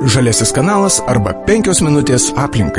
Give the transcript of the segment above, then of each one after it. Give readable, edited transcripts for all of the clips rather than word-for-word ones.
Žaliasis kanalas arba 5 minutės aplinkai.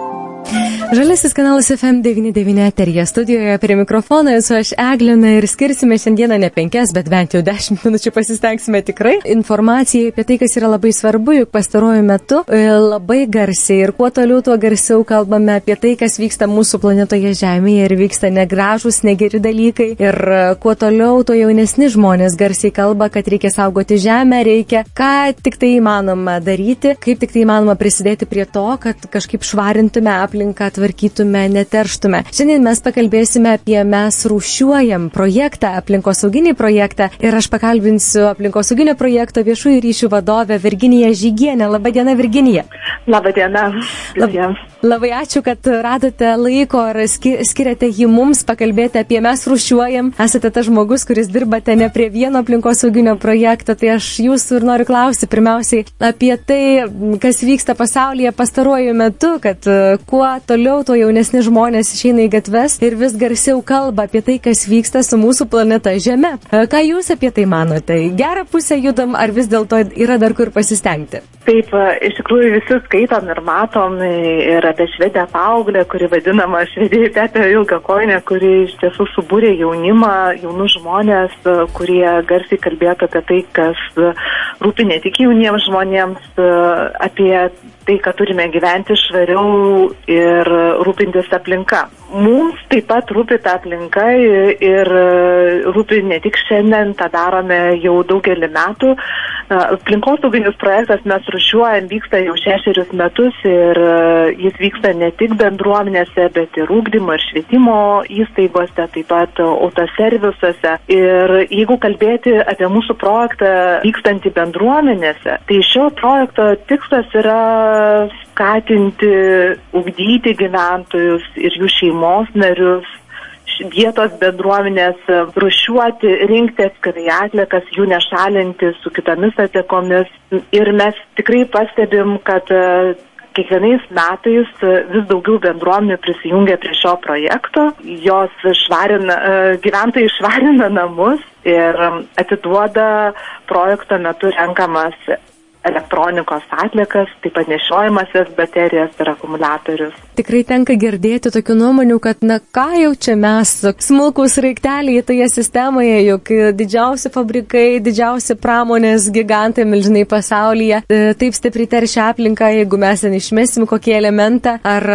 Žaliasis kanalas FM 99 eteryje, studijoje prie mikrofono esu aš Eglina ir skirsime šiandieną ne 5, bet bent jau 10 minučių pasistengsime tikrai informacijai apie tai, kas yra labai svarbu, juk pastaruoju metu labai garsiai ir kuo toliau, tuo garsiau kalbame apie tai, kas vyksta mūsų planetoje Žemėje ir vyksta negražūs, negeri dalykai ir kuo toliau, tuo jaunesni žmonės garsiai kalba, kad reikia saugoti Žemę, reikia ką tik tai įmanoma daryti, kaip tik tai įmanoma prisidėti prie to, kad kažkaip švarintume aplinką, tvarkytume, neterštume. Šiandien mes pakalbėsime apie Mes rūšiuojam projektą, aplinkosauginį projektą ir aš pakalbinsiu aplinkosauginio projekto viešųjų ryšių vadovę Virginiją Žygienę. Labadiena, Virginija. Labadiena visiems. Labai ačiū, kad radote laiko ir skiriate jį mums pakalbėti apie Mes rūšiuojam. Esate tas žmogus, kuris dirbate ne prie vieno aplinkosauginio projekto, tai aš jūsų ir noriu klausti pirmiausiai apie tai, kas vyksta pasaulyje pastaruoju metu, kad kuo toliau, tuo jaunesni žmonės išeina į gatves ir vis garsiau kalba apie tai, kas vyksta su mūsų planeta Žeme. Ką jūs apie tai manote? Gerą pusę judam, ar vis dėlto yra dar kur pasistengti? Taip, iš tikrųjų visi skaitom ir matom ir apie švedę paauglę, kuri vadinama švedė Pepė Ilgakojinė, kuri iš tiesų subūrė jaunimą, jaunus žmonės, kurie garsiai kalbėtų apie tai, kas rūpi ne tik jauniems žmonėms, apie tai, kad turime gyventi švariau ir rūpintis aplinka. Mums taip pat rūpi ta aplinka ir rūpi ne tik šiandien, tą darome jau daugelį metų. Aplinkosauginis projektas Mes rūšiuojam vyksta jau 6 metus ir jis vyksta ne tik bendruomenėse, bet ir ugdymo ir švietimo įstaigose, taip pat autoservisuose. Ir jeigu kalbėti apie mūsų projektą vykstantį bendruomenėse, tai šio projekto tikslas yra skatinti, ugdyti gyventojus ir jų šeimos narius, vietos bendruomenės rūšiuoti, rinkti atskirai atliekas, jų nešalinti su kitomis atliekomis. Ir mes tikrai pastebim, kad kiekvienais metais vis daugiau bendruomenių prisijungia prie šio projekto. Jos gyventojai švarina namus ir atiduoda projekto metu renkamas elektronikos atliekas, taip pat nešiojamasias baterijas ir akumuliatorius. Tikrai tenka girdėti tokių nuomonių, kad ką jau čia mes, smulkūs raikteliai toje sistemoje, juk didžiausi fabrikai, didžiausi pramonės gigantai, milžinai pasaulyje, taip stipriai teršia aplinką, jeigu mes ten išmesim kokį elementą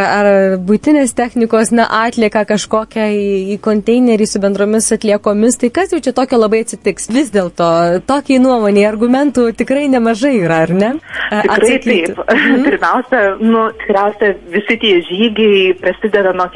ar buitinės technikos atlieką kažkokią į konteinerį su bendromis atliekomis, tai kas jau čia tokio labai atsitiks? Vis dėlto, tokiai nuomonė, argumentų tikrai nemažai yra. Ar ne? Tikrai taip. Pirmiausia, tikriausia visi tie žygiai prasideda nuo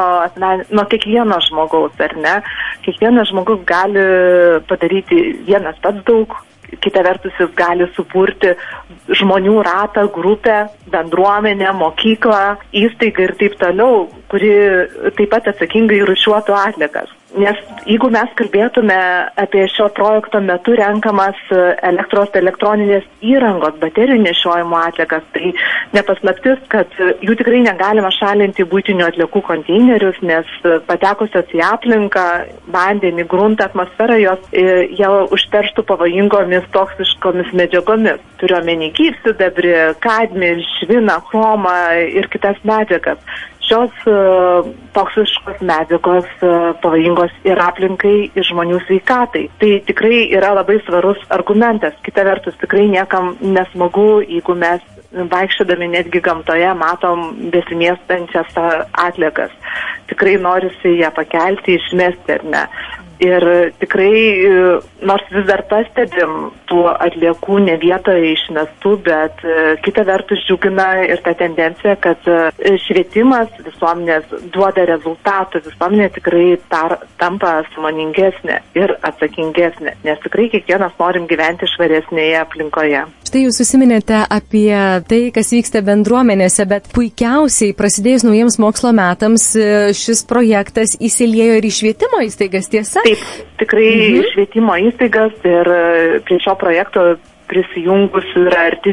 kiekvieno žmogaus, ar ne? Kiekvienas žmogus gali padaryti vienas pats daug, kita vertus jis gali suburti žmonių ratą, grupę, bendruomenę, mokyklą, įstaigą ir taip toliau, kuri taip pat atsakingai rūšiuotų atliekas. Nes jeigu mes kalbėtume apie šio projekto metu renkamas elektroninės įrangos, baterijų nešiojimo atliekas, tai nepaslaptis, kad jų tikrai negalima šalinti buitinių atliekų konteinerius, nes patekusios į aplinką, vandenį, gruntą, atmosferą, jos jau užterštų pavojingomis toksiškomis medžiagomis. Turiuomenį gyvsidabrį, kadmį, šviną, chromą ir kitas medžiagas. Šios toksiškos medžiagos pavojingos ir aplinkai, ir žmonių sveikatai. Tai tikrai yra labai svarus argumentas. Kita vertus, tikrai niekam nesmagu, jeigu mes vaikščiodami netgi gamtoje matom besimėstančias atliekas. Tikrai norisi ją pakelti, išmesti, ar ne. Ir tikrai, nors vis dar pastebim tų atliekų ne vietoje išmestų, bet kita vertus džiugina ir ta tendencija, kad švietimas visuomenės duoda rezultatų, visuomenė tikrai tampa sąmoningesnė ir atsakingesnė, nes tikrai kiekvienas norim gyventi švaresnėje aplinkoje. Štai jūs užsiminėte apie tai, kas vyksta bendruomenėse, bet puikiausiai prasidėjus naujiems mokslo metams šis projektas įsiliejo ir į švietimo įstaigas, tiesa? Taip, tikrai švietimo įstaigas ir prie šio projekto prisijungusių yra arti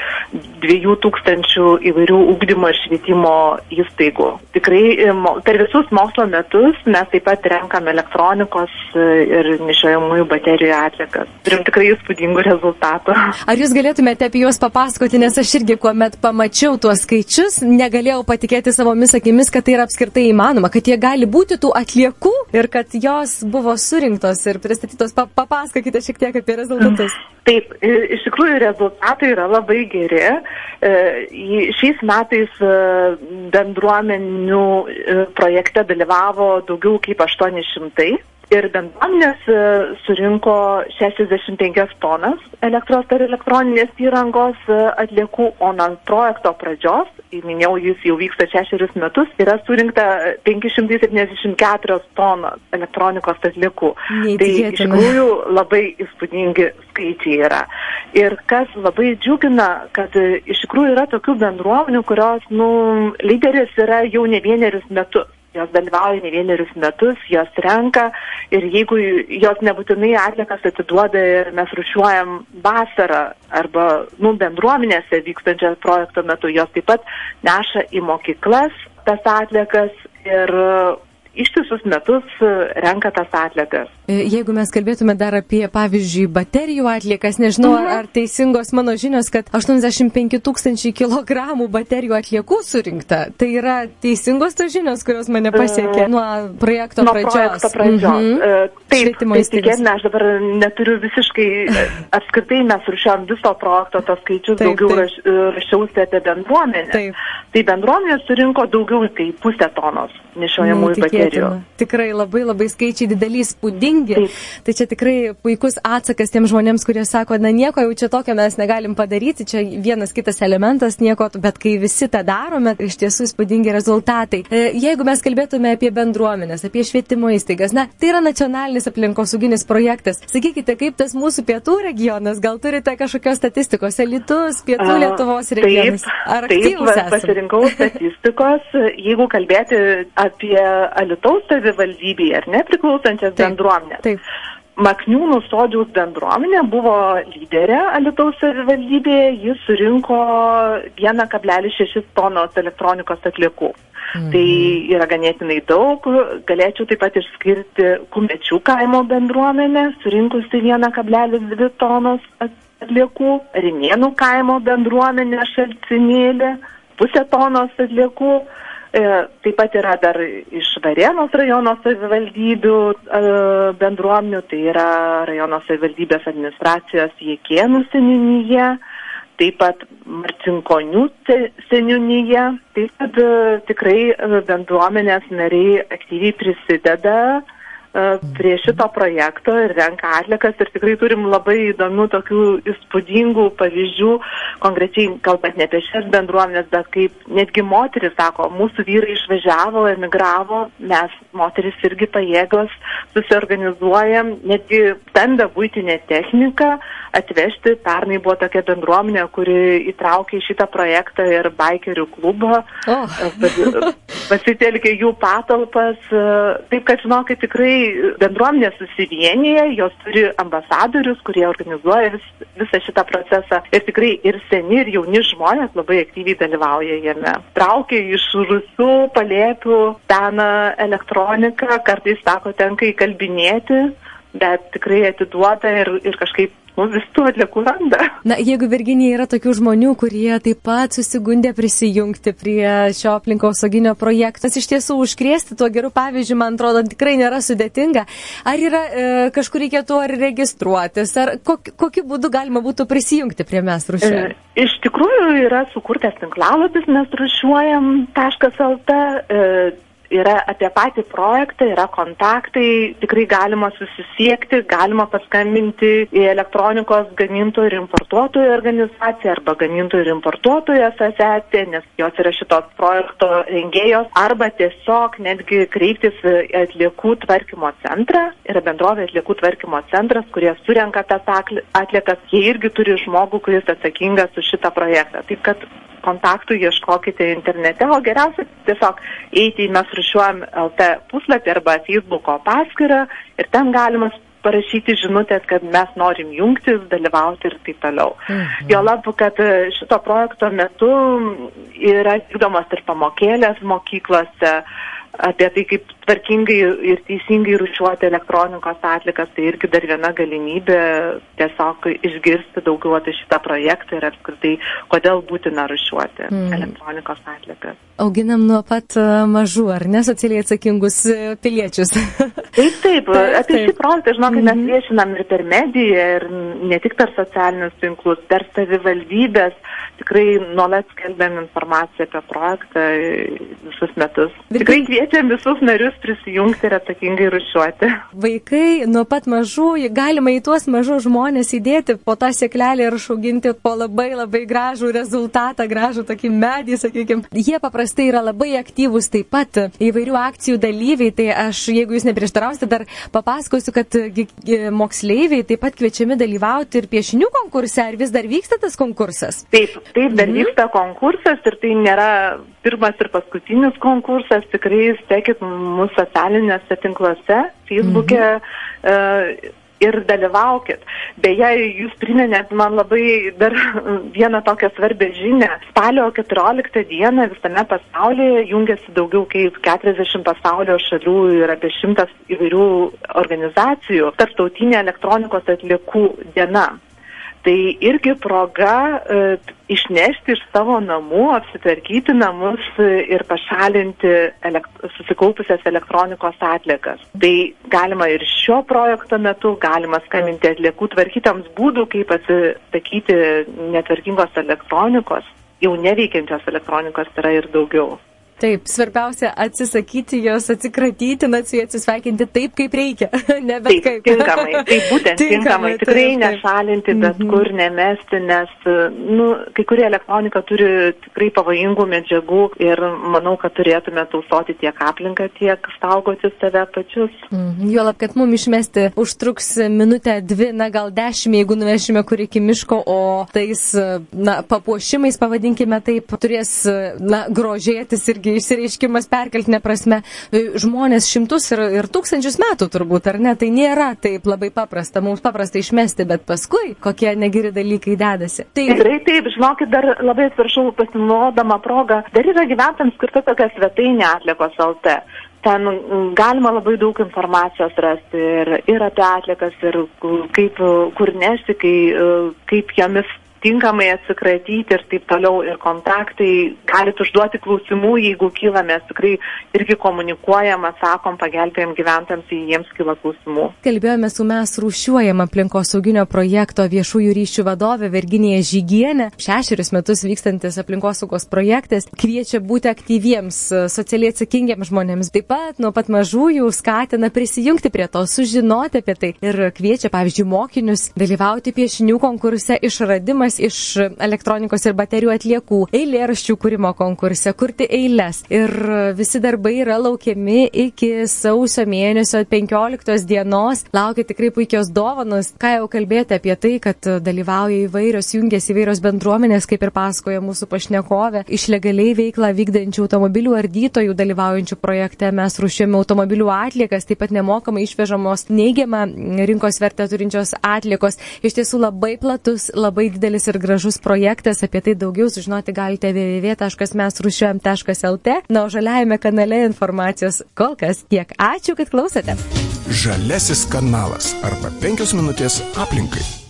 2000 įvairių ugdymo ir švietimo įstaigų. Tikrai per visus mokslo metus mes taip pat renkame elektronikos ir nešiojamųjų baterijų atliekas. Turim tikrai įspūdingų rezultatų. Ar jūs galėtumėte apie juos papasakoti, nes aš irgi, kuomet pamačiau tuos skaičius, negalėjau patikėti savomis akimis, kad tai yra apskritai įmanoma, kad jie gali būti tų atliekų ir kad jos buvo surinktos ir pristatytos. Papasakokite šiek tiek apie rezultatus. Taip, iš tikrųjų rezultatai yra labai geri. Šiais metais bendruomenių projekte dalyvavo daugiau kaip 800 ir bendruomenės surinko 65 tonas elektros ir elektroninės įrangos atliekų, o nuo projekto pradžios, minėjau, jis jau vyksta 6 metus, yra surinkta 574 tonos elektronikos atliekų. Tai iš tikrųjų labai įspūdingi skaičiai yra. Ir kas labai džiugina, kad iš tikrųjų yra tokių bendruomenių, kurios, lyderis yra jau ne vienerius metus. Jos dalyvauja ne vienerius metus, jos renka ir jeigu jos nebūtinai atliekas atiduoda ir mes rūšiuojam vasarą arba bendruomenėse vykstančią projekto metu, jos taip pat neša į mokyklas tas atliekas ir ištisus metus renka tas atliekas. Jeigu mes kalbėtume dar apie, pavyzdžiui, baterijų atliekas, nežinau, ar teisingos mano žinios, kad 85 000 kilogramų baterijų atliekų surinkta. Tai yra teisingos tos žinios, kurios mane pasiekė nuo projekto pradžios. Taip, tikėtina, aš dabar neturiu visiškai, apskritai mes rūšiuojam viso projekto tos skaičius, daugiau rašiausi apie bendruomenę. Tai bendruomenė surinko daugiau kaip 0,5 tonos nešiojamųjų baterijų. Tikrai labai skaičiai dideli, įspūdingi. Tai čia tikrai puikus atsakas tiems žmonėms, kurie sako, nieko jau čia tokio mes negalim padaryti, čia vienas kitas elementas, nieko, bet kai visi tą darome, iš tiesų įspūdingi rezultatai. Jeigu mes kalbėtume apie bendruomenės, apie švietimo įstaigas, tai yra nacionalinis aplinkosauginis projektas. Sakykite, kaip tas mūsų pietų regionas, gal turite kažkokios statistikos, Alytus, pietų Lietuvos regionas? Ar aktyvus esate? Pasirinkau statistikos, jeigu kalbėti apie Alytaus savivaldybį ar nepriklausančias bendruomenės. Taip. Makniūnų Sodžiaus bendruomenė buvo lyderė Alytaus savivaldybėje, jis surinko 1,6 tonos elektronikos atliekų. Tai yra ganėtinai daug. Galėčiau taip pat išskirti Kumečių kaimo bendruomenę, surinkusi 1,2 tonos atliekų, Rimėnų kaimo bendruomenė Šalcinėlė, 0,5 tonos atliekų. Taip pat yra dar iš Varėnos rajono savivaldybių bendruomenių, tai yra rajono savivaldybės administracijos Jėkėnų seniūnija, taip pat Marcinkonių seniūnija, taip pat tikrai bendruomenės nariai aktyviai prisideda prie šito projekto ir renka atliekas ir tikrai turim labai įdomių tokių įspūdingų pavyzdžių, konkrečiai kalbant ne apie šias bendruomenės, bet kaip netgi moteris sako, mūsų vyrai išvažiavo, emigravo, mes moteris irgi pajėgos susiorganizuojam, netgi stambę buitinę techniką atvežti. Pernai buvo tokia bendruomenė, kuri įtraukė į šitą projektą ir baikerių klubą, pasitelkė jų patalpas, taip kad žinokit, tikrai bendruomenė susivienyje, jos turi ambasadorius, kurie organizuoja visą šitą procesą ir tikrai ir seni, ir jauni žmonės labai aktyviai dalyvauja jame. Traukia iš rūsių, palėpių, seną elektroniką, kartais, sako, tenka įkalbinėti, bet tikrai atiduoda ir kažkaip vis tų atliekų randa. Jeigu Virginija yra tokių žmonių, kurie taip pat susigundė prisijungti prie šio aplinkosauginio projekto, iš tiesų užkrėsti tuo geru pavyzdžiu, man atrodo, tikrai nėra sudėtinga. Ar yra kažkur reikėtų ar registruotis, ar kokiu būdu galima būtų prisijungti prie Mes rūšiuojam? Iš tikrųjų yra sukurtas tinklalapis mesrūšiuojam.lt, yra apie patį projektą, yra kontaktai, tikrai galima susisiekti, galima paskambinti į elektronikos gamintojų ir importuotojų organizaciją arba gamintojų ir importuotojų asociaciją, nes jos yra šitos projekto rengėjos, arba tiesiog netgi kreiptis į atliekų tvarkymo centrą, yra bendrovė atliekų tvarkymo centras, kurie surenka tas atliekas, jie irgi turi žmogų, kuris atsakingas už šitą projektą. Taip kad kontaktų ieškokite internete, o geriausia tiesiog eiti į Mes rūšiuojam LT puslapį arba Facebooko paskyrą ir ten galima parašyti žinutės, kad mes norim jungtis, dalyvauti ir taip toliau. Juolab, kad šito projekto metu yra vykdomos ir pamokėlės mokyklose apie tai, kaip tvarkingai ir teisingai rūšiuoti elektronikos atlikas, tai irgi dar viena galimybė tiesiog išgirsti daugiau apie šitą projektą ir apskritai, kodėl būtina rūšiuoti elektronikos atlikas. Auginam nuo pat mažų, ar ne, socialiai atsakingus piliečius? Taip. Apie šį projektą, žinokit, mes viešinam ir per mediją, ir ne tik per socialinius tinklus, per savivaldybės. Tikrai nuolat skelbiam informaciją apie projektą visus metus. Tikrai kviečiam visus narius prisijungti ir atsakingai rūšiuoti. Vaikai nuo pat mažų, galima į tuos mažus žmonės įdėti po tą sėklelį ir išauginti po labai labai gražų rezultatą, gražų tokį medį, sakykime. Jie paprastai yra labai aktyvūs taip pat įvairių akcijų dalyviai, tai aš, jeigu jūs neprieštarausite, dar papasakosiu, kad moksleiviai taip pat kviečiami dalyvauti ir piešinių konkurse, ar vis dar vyksta tas konkursas? Taip, dar vyksta konkursas ir tai nėra pirmas ir paskutinis konkursas. Tikrai sekit mūsų socialiniuose tinkluose, Facebook'e ir dalyvaukit. Beje, jūs priminėt man labai dar vieną tokią svarbę žinią. Spalio 14 dieną visame pasaulyje jungiasi daugiau kaip 40 pasaulio šalių ir apie 100 įvairių organizacijų. Tarptautinė elektronikos atliekų diena. Tai irgi proga išnešti iš savo namų, apsitvarkyti namus ir pašalinti susikaupusias elektronikos atliekas. Tai galima ir šio projekto metu, galima skambinti atliekų tvarkytams būdų, kaip atsisakyti netvarkingos elektronikos. Jau neveikiančios elektronikos yra ir daugiau. Taip, svarbiausia atsisakyti jos, atsikratyti, su jie atsisveikinti taip, kaip reikia. Ne bet kaip. Tinkamai, taip būtent tinkamai. Tikrai nešalinti, bet kur nemesti, nes kai kurie elektronika turi tikrai pavojingų medžiagų ir manau, kad turėtume tausoti tiek aplinką, tiek saugoti save pačius. Juolab, kad mums išmesti užtruks minutę, 2, gal 10, jeigu nuvešime kur iki miško, o tais papuošimais, pavadinkime taip, turės grožėtis irgi išsireiškimas perkeltinė prasme žmonės šimtus ir tūkstančius metų turbūt, ar ne? Tai nėra taip labai paprasta, mums paprasta išmesti, bet paskui kokie negeri dalykai dedasi. Tikrai taip, žinokit, dar labai atsiprašau pasinaudodama progą, dar yra gyventojams skirta tokia svetainė atliekos LT. Ten galima labai daug informacijos rasti ir apie atliekas, ir kaip kur nešti, kaip jomis tinkamai atsikratyti ir taip toliau, ir kontaktai. Galit užduoti klausimų, jeigu kyla, mes tikrai irgi komunikuojam, atsakom, pagelbėjam gyventojams, jei jiems kyla klausimų. Kalbėjome su Mes rūšiuojam aplinkosauginio projekto viešųjų ryšių vadovė Virginija Žygienė. 6 metus vykstantis aplinkosaugos projektas kviečia būti aktyviems, socialiai atsakingiems žmonėms. Taip pat nuo pat mažųjų skatina prisijungti prie to, sužinoti apie tai ir kviečia, pavyzdžiui, mokinius dalyvauti piešinių konkurse Išradimas iš elektronikos ir baterijų atliekų, eilėraščių kūrimo konkurse, kurti eiles. Ir visi darbai yra laukiami iki sausio mėnesio 15 dienos. Laukia tikrai puikios dovanos. Ką jau kalbėti apie tai, kad dalyvauja jungiasi įvairios bendruomenės, kaip ir pasakoja mūsų pašnekovė, iš legaliai veiklą vykdančių automobilių ardytojų dalyvaujančių projekte. Mes rūšiuojame automobilių atliekas, taip pat nemokamai išvežamos neigiamą rinkos vertę turinčios atliekos. Iš tiesų labai platus, labai didelis ir gražus projektas. Apie tai daugiau sužinoti galite www.mesrūšiuojam.lt. O žaliajame kanale informacijos kol kas tiek. Ačiū, kad klausote. Žaliasis kanalas arba 5 minutės aplinkai.